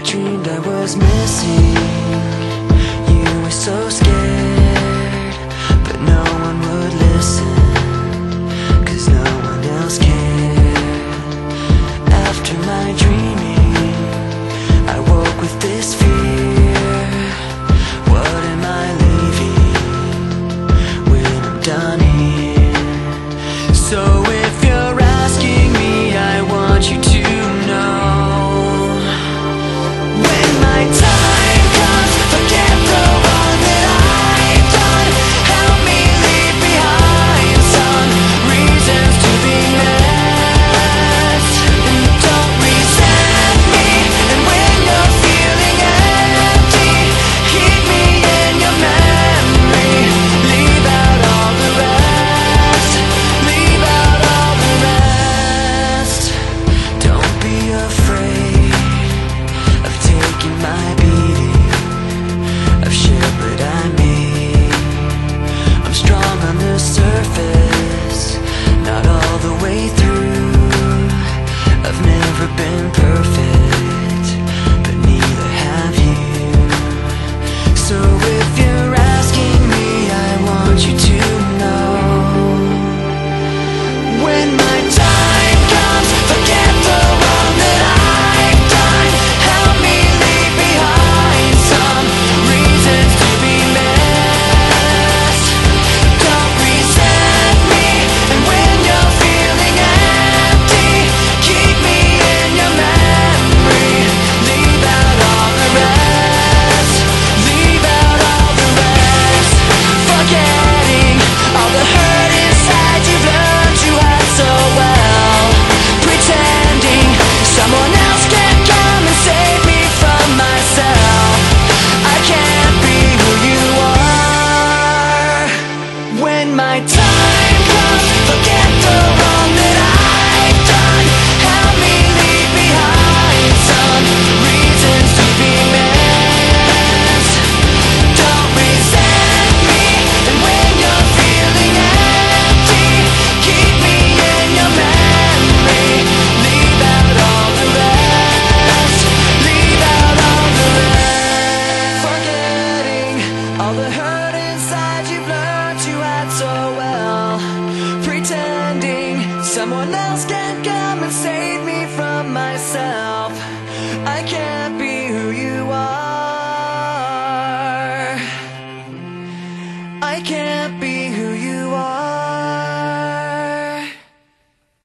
dreamed I was missing. You were so scared, but no one would listen, 'cause no one else cared. After my dreaming, I woke with this fear. What am I leaving when I'm done here? So if you're asking me, I want you to know, when my time comes, forget the wrong that I've done. Help me leave behind some reasons to be left. And don't resent me, and when you're feeling empty, keep me in your memory. Leave out all the rest. Leave out all the rest. Don't be afraid of taking my beating. I've shared what I made. I'm strong on the surface, not all the way through. I've never been perfect, but neither have you. So if you're asking me, I want you to know, when my time comes, forget the wrong that I've done. Help me leave behind some reasons to be missed. Don't resent me, and when you're feeling empty, keep me in your memory. Leave out all the rest. Leave out all the rest. Forgetting all the hurt inside you've learned you had so well. Pretending someone else can come and save me from myself. I can't be who you are. When my time comes, forget the wrong that I've done. Help me leave behind some reasons to be missed. Don't resent me, and when you're feeling empty, keep me in your memory. Leave out all the rest. Leave out all the rest. Forgetting all the hurt inside you've learned you had so well. Pretending someone else can come and save me from myself. I can't be who you are. I can't be who you are.